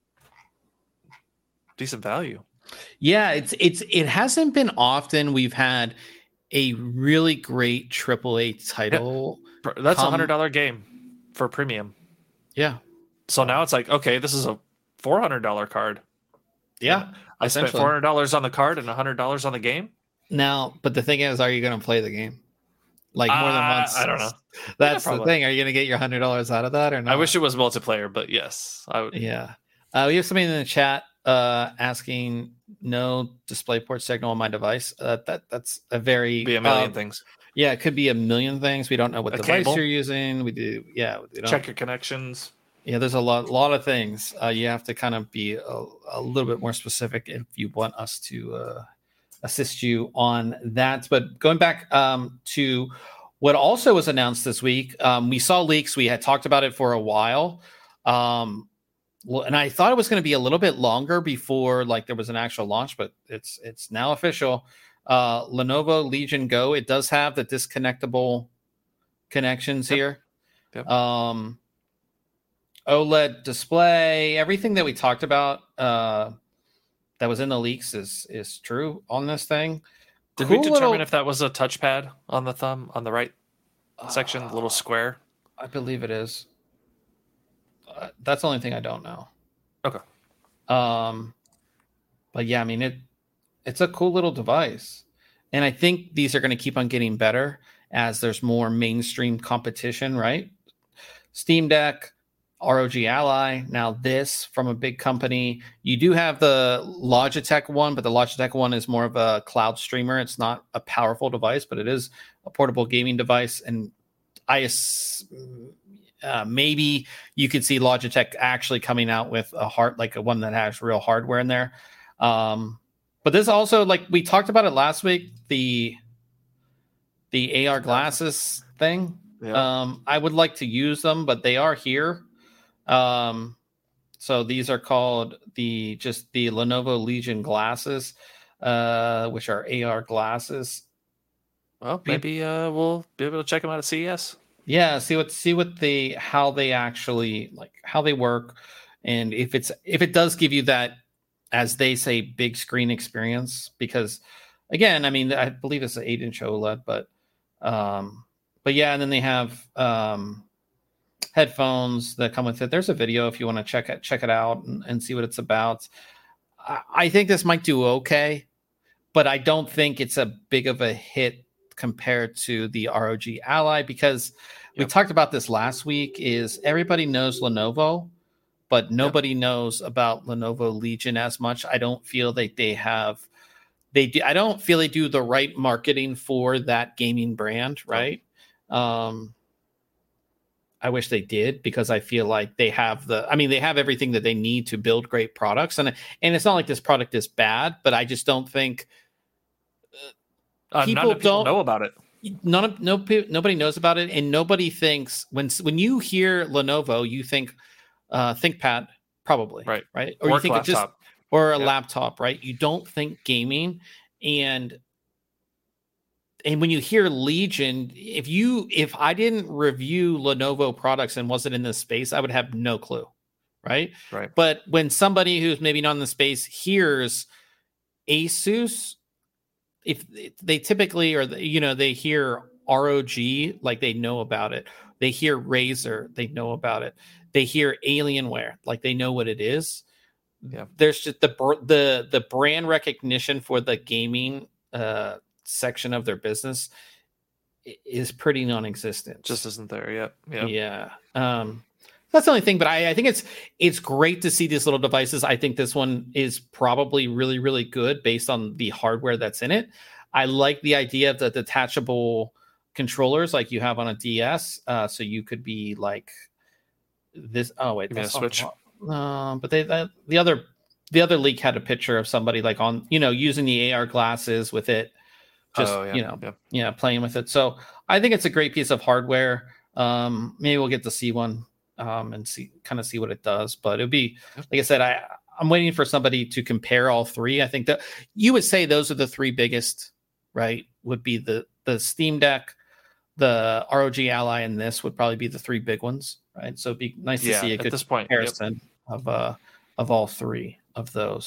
value. Yeah, it hasn't been often we've had a really great AAA title. Yeah. That's $100 game for premium. Yeah. So now it's like, okay, this is a $400 card. Yeah. I spent $400 on the card and $100 on the game. Now, but the thing is, are you going to play the game? Like more than once? I don't know. That's the thing. Are you going to get your $100 out of that or not? I wish it was multiplayer, but yes, I would. Yeah. We have somebody in the chat asking no DisplayPort signal on my device. That's a very Be a million things. Yeah, it could be a million things. We don't know what device cable. you're using. We do, yeah. We don't. Check your connections. Yeah, there's a lot of things. You have to kind of be a little bit more specific if you want us to assist you on that. But going back to what also was announced this week, we saw leaks. We had talked about it for a while. And I thought it was going to be a little bit longer before like there was an actual launch, but it's now official. Lenovo Legion Go. It does have the disconnectable connections here. Yep. OLED display, everything that we talked about that was in the leaks is true on this thing. Did we determine if that was a touchpad on the thumb on the right section, the little square? I believe it is. That's the only thing I don't know. Okay. But yeah, I mean it's a cool little device, and I think these are going to keep on getting better as there's more mainstream competition, right? Steam Deck, ROG Ally, now this from a big company. You do have the Logitech one, but the Logitech one is more of a cloud streamer. It's not a powerful device, but it is a portable gaming device. And maybe you could see Logitech actually coming out with a one that has real hardware in there. But this also, like we talked about it last week, the AR glasses thing. Yeah. I would like to use them, but they are here. So these are called the Lenovo Legion glasses, which are AR glasses. Well, maybe we'll be able to check them out at CES. Yeah, how they actually how they work, and if it does give you that, as they say, big screen experience. Because again, I mean, I believe it's an 8-inch OLED, but yeah, and then they have headphones that come with it. There's a video if you want to check it out and see what it's about. I think this might do okay, but I don't think it's a big of a hit compared to the ROG Ally, because we talked about this last week. Is everybody knows Lenovo, but nobody knows about Lenovo Legion as much. I don't feel that I don't feel they do the right marketing for that gaming brand, right? I wish they did, because I feel like they have they have everything that they need to build great products. And it's not like this product is bad, but I just don't think people don't know about it. Nobody knows about it, and nobody thinks when you hear Lenovo, you think ThinkPad, probably, right, or you think laptop. Or a laptop, right? You don't think gaming, and when you hear Legion, if I didn't review Lenovo products and wasn't in this space, I would have no clue, right? Right. But when somebody who's maybe not in the space hears Asus, if they typically they hear ROG, like they know about it. They hear Razer, they know about it. They hear Alienware, like they know what it is. Yeah. There's just the brand recognition for the gaming section of their business is pretty non-existent. Just isn't there yet. Yeah. That's the only thing, but I think it's great to see these little devices. I think this one is probably really, really good based on the hardware that's in it. I like the idea of the detachable controllers like you have on a DS. So you could be like this. Oh wait, that's Switch. But the other leak had a picture of somebody like on using the AR glasses with it, just playing with it. So I think it's a great piece of hardware. Maybe we'll get to see one and see what it does. But it'd be, like I said, I'm waiting for somebody to compare all three. I think that you would say those are the three biggest, right? Would be the Steam Deck, the ROG Ally, and this would probably be the three big ones, right? So it'd be nice to see a good comparison of all three of those.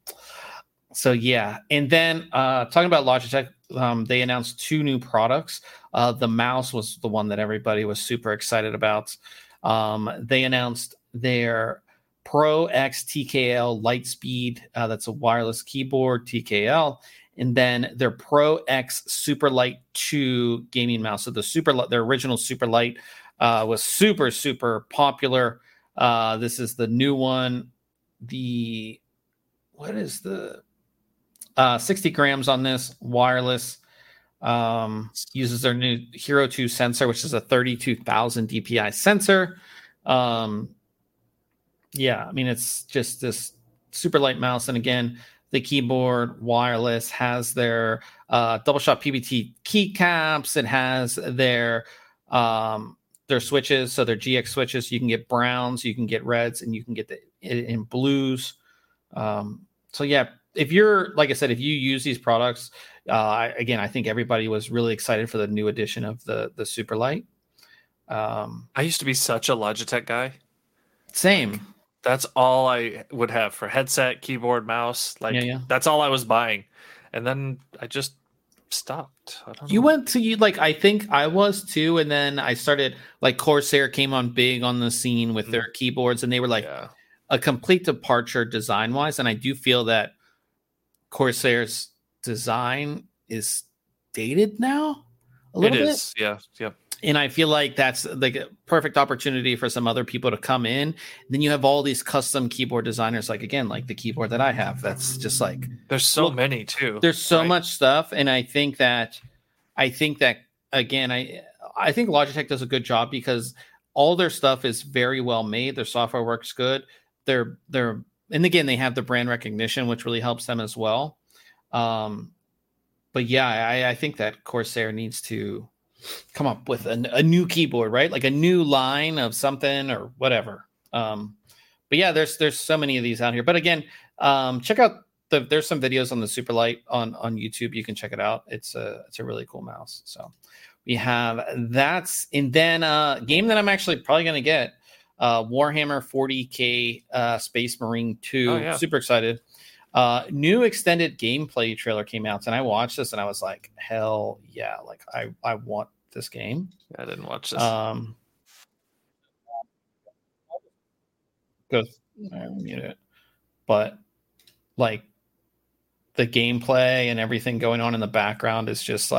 So yeah. And then talking about Logitech, they announced two new products. The mouse was the one that everybody was super excited about. They announced their Pro X TKL Lightspeed. That's a wireless keyboard, TKL. And then their Pro X Superlight 2 gaming mouse. So their original Superlight was super, super popular. This is the new one. The what is the 60 grams on this, wireless. Uses their new Hero 2 sensor, which is a 32,000 DPI sensor. Yeah, I mean, it's just this super light mouse. And again, the keyboard wireless has their double shot PBT keycaps. It has their switches, so their GX switches. You can get browns, you can get reds, and you can get in blues. So yeah, if you're, like I said, if you use these products, I think everybody was really excited for the new edition of the Superlight. I used to be such a Logitech guy. Same. That's all I would have for headset, keyboard, mouse. That's all I was buying. And then I just stopped. I don't know. Went to I think I was too. And then I started, Corsair came on big on the scene with their keyboards, and they were a complete departure design wise. And I do feel that Corsair's design is dated now a little bit. It is. Yeah. And I feel like that's like a perfect opportunity for some other people to come in. Then you have all these custom keyboard designers, like the keyboard that I have. That's just there's so many too. There's so much stuff, and I think that again, I think Logitech does a good job because all their stuff is very well made. Their software works good. And again, they have the brand recognition, which really helps them as well. But yeah, I think that Corsair needs to come up with a new keyboard, right? Like a new line of something or whatever. But yeah, there's so many of these out here. But again, check out there's some videos on the Superlight on YouTube. You can check it out. It's a really cool mouse. So we have that. And then game that I'm actually probably going to get, Warhammer 40K Space Marine 2. Oh, yeah. Super excited. New extended gameplay trailer came out, and I watched this and I was like, hell yeah, I want this game. I didn't watch this. Because I mute it. But the gameplay and everything going on in the background is just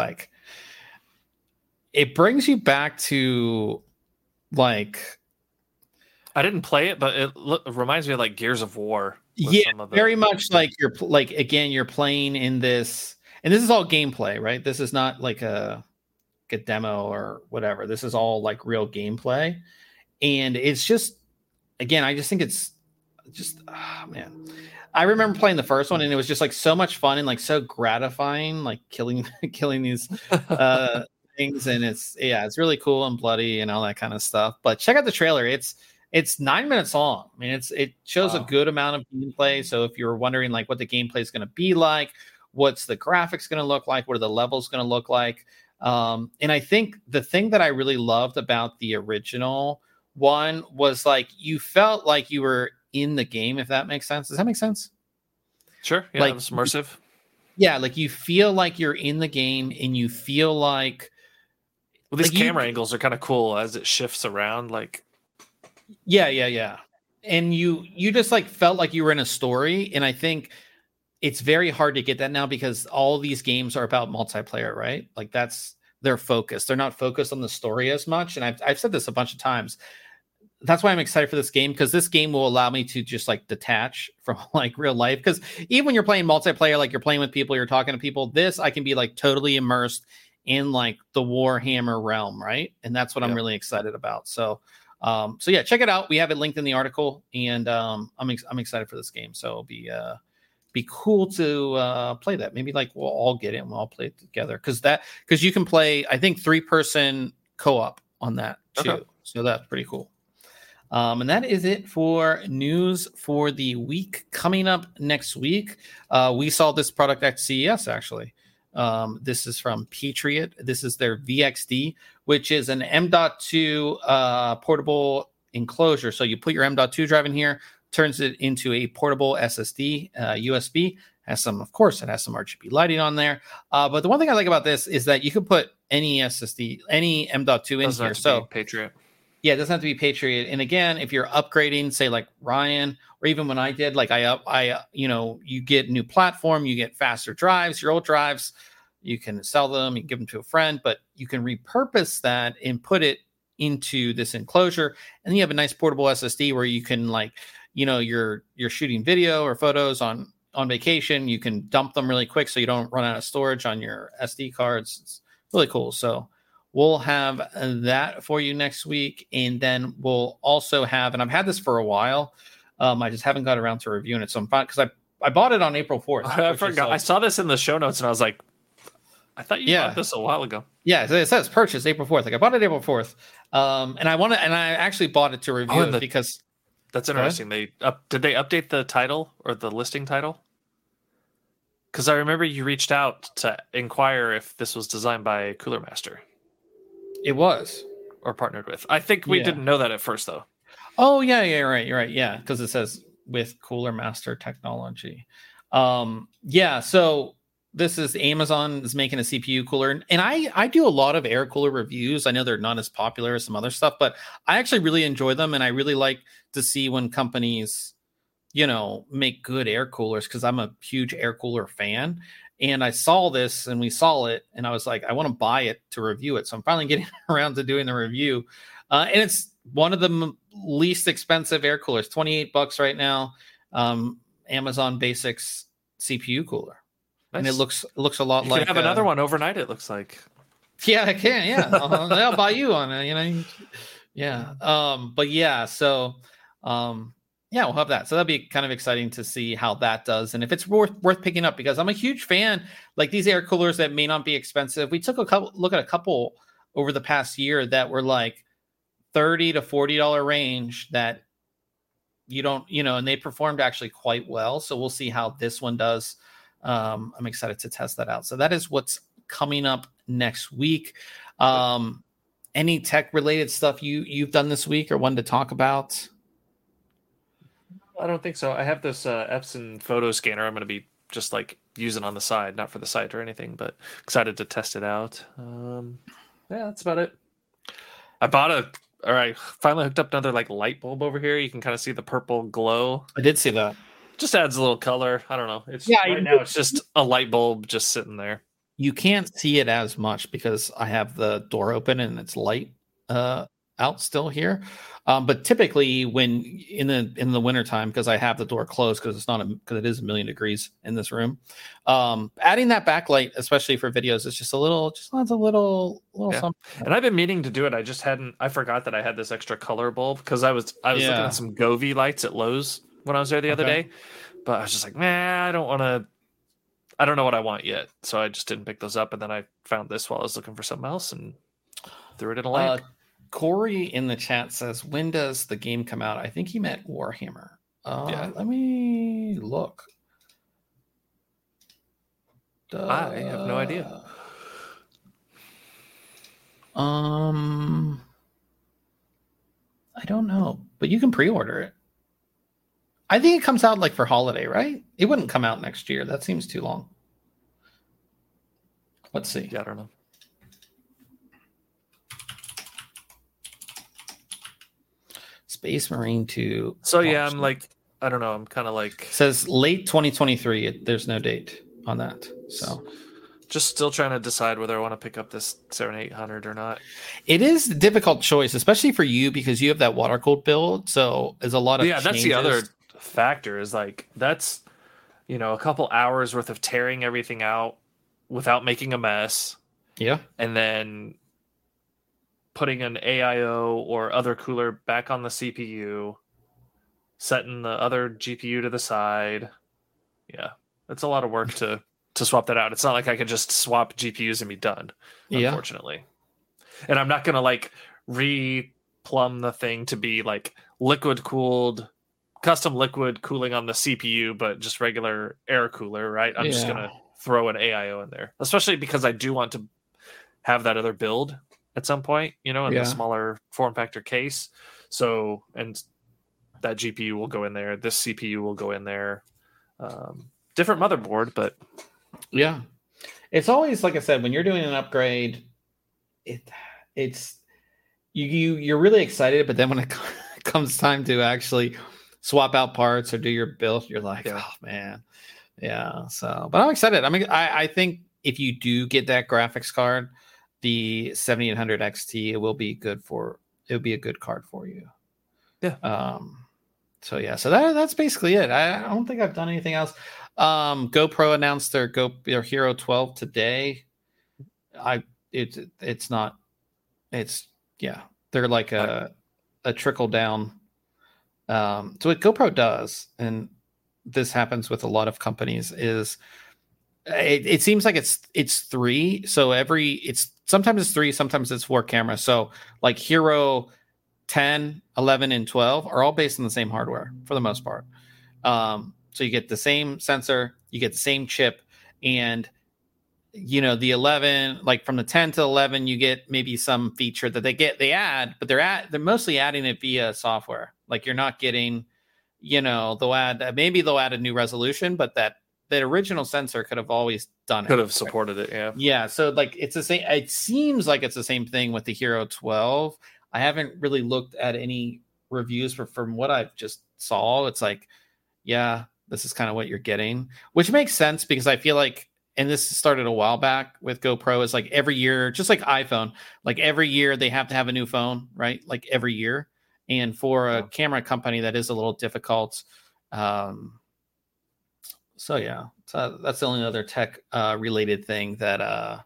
it brings you back to I didn't play it, but it reminds me of Gears of War. Yeah, very much you're playing in this, and this is all gameplay, right? This is not a demo or whatever. This is all real gameplay, and it's just, again, I just think it's just, man. I remember playing the first one, and it was just so much fun and so gratifying, killing these things, and it's really cool and bloody and all that kind of stuff. But check out the trailer. It's 9 minutes long. I mean, it shows a good amount of gameplay. So if you're wondering what the gameplay is going to be like, what's the graphics going to look like, what are the levels going to look like, and I think the thing that I really loved about the original one was you felt like you were in the game, if that makes sense. Does that make sense? Sure. Yeah, it was immersive. Yeah, you feel like you're in the game, and you feel like, well, these camera angles are kind of cool as it shifts around. Yeah. And you just felt like you were in a story. And I think it's very hard to get that now because all these games are about multiplayer, right? That's their focus. They're not focused on the story as much. And I've said this a bunch of times. That's why I'm excited for this game, because this game will allow me to just detach from real life. Because even when you're playing multiplayer, you're playing with people, you're talking to people, this I can be totally immersed in the Warhammer realm, right? And that's what I'm really excited about. So yeah, check it out. We have it linked in the article, and I'm excited for this game. So it'll be cool to play that. Maybe we'll all get it and we'll all play it together, because you can play, I think, 3-person co-op on that too. Okay. So that's pretty cool. And that is it for news for the week. Coming up next week, we saw this product at CES actually. This is from Patriot. This is their VXD, which is an M.2 portable enclosure. So you put your M.2 drive in here, turns it into a portable SSD, USB. It has some RGB lighting on there. But the one thing I like about this is that you can put any SSD, any M.2 in here. So Patriot. Yeah, it doesn't have to be Patriot. And again, if you're upgrading, say Ryan, or even when I did, you get new platform, you get faster drives, your old drives, you can sell them, you can give them to a friend, but you can repurpose that and put it into this enclosure. And then you have a nice portable SSD where you can you're shooting video or photos on on vacation, you can dump them really quick so you don't run out of storage on your SD cards. It's really cool. So we'll have that for you next week. And then we'll also have, and I've had this for a while. I just haven't got around to reviewing it. So I'm fine because I bought it on April 4th. I forgot. I saw this in the show notes and I was like, I thought you bought this a while ago. Yeah, it says purchase April 4th. Like I bought it April 4th. And I actually bought it to review it because that's interesting. Did they update the title or the listing title? Because I remember you reached out to inquire if this was designed by Cooler Master. It was. Or partnered with. I think we didn't know that at first, though. Oh, yeah, you're right. Yeah, because it says with Cooler Master technology. So this is Amazon is making a CPU cooler. And I do a lot of air cooler reviews. I know they're not as popular as some other stuff, but I actually really enjoy them. And I really like to see when companies, make good air coolers because I'm a huge air cooler fan. And I saw this and we saw it and I was like, I want to buy it to review it. So I'm finally getting around to doing the review. And it's one of the least expensive air coolers, $28 right now. Amazon Basics CPU cooler. Nice. And it looks a lot you like. You can have another one overnight, it looks like. Yeah, I can. Yeah. I'll buy you on it, Yeah. But yeah, so we'll have that. So that'd be kind of exciting to see how that does and if it's worth picking up because I'm a huge fan. Like these air coolers that may not be expensive. We took a look at a couple over the past year that were like $30 to $40 range that you don't, and they performed actually quite well. So we'll see how this one does. I'm excited to test that out. So that is what's coming up next week. Any tech related stuff you've done this week or wanted to talk about? I don't think so. I have this Epson photo scanner I'm going to be just like using on the side, not for the site or anything, but excited to test it out. That's about it. I finally hooked up another like light bulb over here. You can kind of see the purple glow. I did see that. Just adds a little color. I don't know. Now it's just a light bulb just sitting there. You can't see it as much because I have the door open and it's light out still here. But typically when in the wintertime, because I have the door closed because it is 1,000,000 degrees in this room. Adding that backlight, especially for videos, is just adds a little something. And I've been meaning to do it. I forgot that I had this extra color bulb because I was looking at some Govee lights at Lowe's when I was there the other day, but I was just like, I don't know what I want yet. So I just didn't pick those up. And then I found this while I was looking for something else and threw it in a lamp. Corey in the chat says, when does the game come out? I think he meant Warhammer. Let me look. I have no idea. I don't know, but you can pre-order it. I think it comes out like for holiday, right? It wouldn't come out next year. That seems too long. Let's see. Yeah, I don't know. Space Marine 2. So yeah, I'm like, I don't know. I'm kind of like says late 2023. There's no date on that. So just still trying to decide whether I want to pick up this 7800 or not. It is a difficult choice, especially for you because you have that water cooled build. So there's a lot of changes. That's the other factor is like that's a couple hours worth of tearing everything out without making a mess. Yeah. And then putting an AIO or other cooler back on the CPU, setting the other GPU to the side. Yeah. It's a lot of work to swap that out. It's not like I could just swap GPUs and be done, unfortunately. And I'm not going to like re-plumb the thing to be like liquid cooled, custom liquid cooling on the CPU, but just regular air cooler, right? I'm just going to throw an AIO in there, especially because I do want to have that other build at some point, in the smaller form factor case. So, and that GPU will go in there. This CPU will go in there. Different motherboard, but yeah, it's always, like I said, when you're doing an upgrade, it's you're really excited, but then when it comes time to actually swap out parts or do your build, you're like, oh man. Yeah. So, but I'm excited. I think if you do get that graphics card, the 7800 XT, it'll be a good card for you. Yeah. So that's basically it. I don't think I've done anything else. GoPro announced their Hero 12 today. It's not. It's yeah. They're like a trickle down. So what GoPro does, and this happens with a lot of companies, is it seems like it's 3. So sometimes it's 3, sometimes it's 4 cameras. So like Hero 10, 11, and 12 are all based on the same hardware for the most part. So you get the same sensor, you get the same chip, and the 11, like from the 10 to 11, you get maybe some feature that they add, but they're mostly adding it via software. Like you're not getting, they'll add a new resolution, but that original sensor could have always done it. Could have supported it, yeah. Yeah, so like it's the same. It seems like it's the same thing with the Hero 12. I haven't really looked at any reviews from what I've just saw. It's like, yeah, this is kind of what you're getting, which makes sense because I feel like, and this started a while back with GoPro, is like every year, just like iPhone, like every year they have to have a new phone, right? Like every year. And for a camera company, that is a little difficult. So yeah, so that's the only other tech related thing that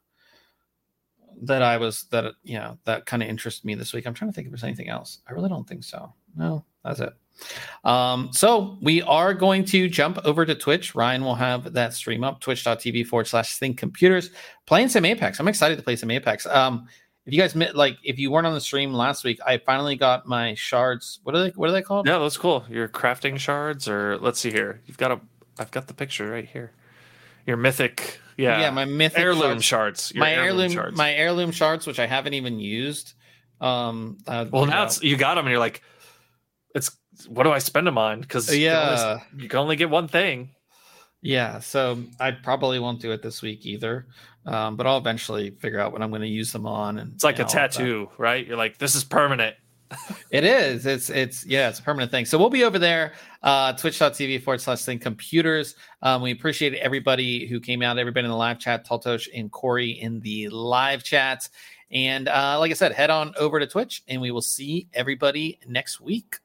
that kind of interested me this week. I'm trying to think if there's anything else. I really don't think so. No, that's it. So we are going to jump over to Twitch. Ryan will have that stream up, twitch.tv/thinkcomputers, playing some Apex. I'm excited to play some Apex. If you guys if you weren't on the stream last week, I finally got my shards. What are they called? Yeah, that's cool. Your crafting shards, or let's see here. I've got the picture right here. Your mythic, my mythic heirloom shards. My heirloom shards, which I haven't even used. Now you got them, and you're like, what do I spend them on? Because you can only get one thing. Yeah, so I probably won't do it this week either. But I'll eventually figure out what I'm going to use them on. And it's like a tattoo, right? You're like, this is permanent. It is. It's a permanent thing. So we'll be over there, twitch.tv/thinkcomputers. We appreciate everybody who came out, everybody in the live chat, Taltosh and Corey in the live chat. And like I said, head on over to Twitch and we will see everybody next week.